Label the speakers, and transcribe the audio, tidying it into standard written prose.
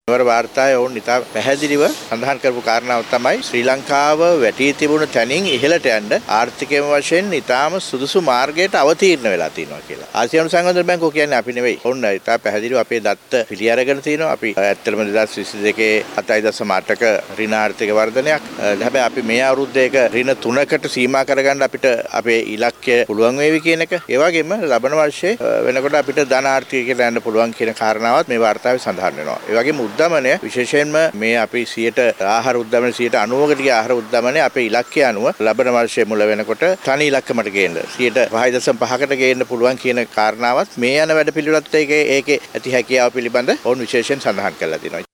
Speaker 1: වර වාර්තාවේ ඔවුන් ඉතා පැහැදිලිව සඳහන් කරපු කාරණාව තමයි ශ්‍රී ලංකාව වැටී තිබුණු තැනින් ඉහළට යන්න ආර්ථිකයේම වශයෙන් ඉතාම සුදුසු මාර්ගයට අවතීර්ණ වෙලා තියෙනවා කියලා. ආසියානු සංවර්ධන බැංකුව කියන්නේ අපි නෙවෙයි. ඔවුන් ඉතා පැහැදිලිව අපේ දත්ත පිළි අරගෙන තියෙනවා. අපි ඇත්තටම 2022 7.8ක ඍණ ආර්ථික වර්ධනයක්. හැබැයි අපි මේ අවුරුද්දේක ඍණ 3කට සීමා කරගන්න අපිට අපේ ඉලක්කය පුළුවන් වේවි කියන එක. ඒ වගේම ලබන වර්ෂයේ වෙනකොට අපිට ධන ආර්ථිකයට යන්න පුළුවන් කියන කාරණාවත් මේ වාර්තාවේ සඳහන් වෙනවා. ඒ වගේම උද්දමනය විශේෂයෙන්ම මේ අපි 100ට ආහාර උද්දමනය 90%කට ගිය ආහාර උද්දමනය අපේ ඉලක්කය අනුව ලබන වර්ෂයේ මුල වෙනකොට තනි ඉලක්කමට ගේන්න 5.5කට ගේන්න පුළුවන් කියන කාරණාවත් මේ යන වැඩ පිළිවෙලත් ඒකේ ඇති හැකියාව පිළිබඳ ඔවුන් විශේෂයෙන් සඳහන් කරලා තියෙනවා.